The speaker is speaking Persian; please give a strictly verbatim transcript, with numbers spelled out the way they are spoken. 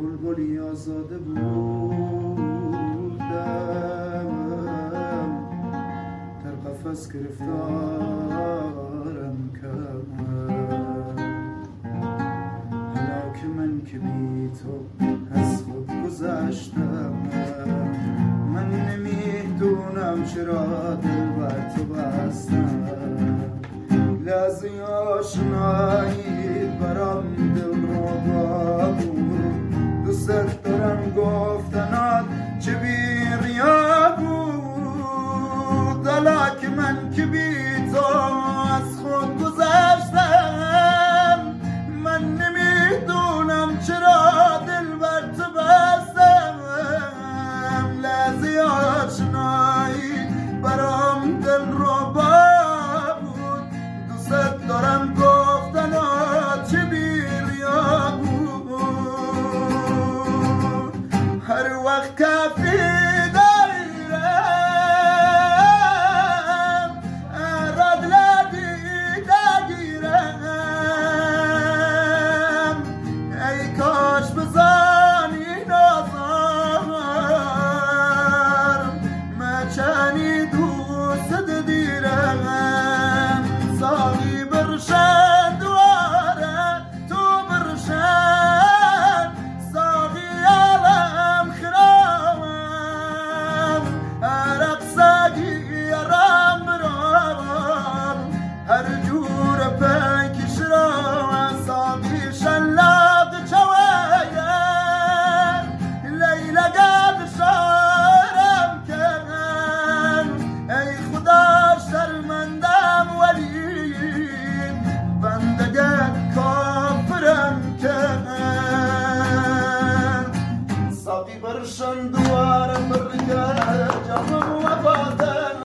بلبلی آزاده بودم، در قفس گرفتارم کرد. حالا که من که بی تو از خود گذشتم، من نمیدونم چرا دل بر تو بستم. لحظه آشنایی برام دل رو بود، دوست دارم گفتنات چه بی ریا بود. حالا که من که بی تو از خود گذشتم، من نمیدونم چرا دل بر تو بستم. لحظه آشنایی برام دل رو بود، دوست دارم گفتنات چه بی ریا بود. هر وقت کفی دارم رد لدی دگیرم، ای کاش بزانی نازار مچنی دوست دیرم. ساقی برشن دواره تو برشن، ساقی علم خرامم، عرق ساقی رام برام، هر جور پنکش را ساقی شلاق چوایم. لیلا قد شارم کن، ای خدا شرمندم ولی بندگت کافرم کن. ساقی برشن دوارم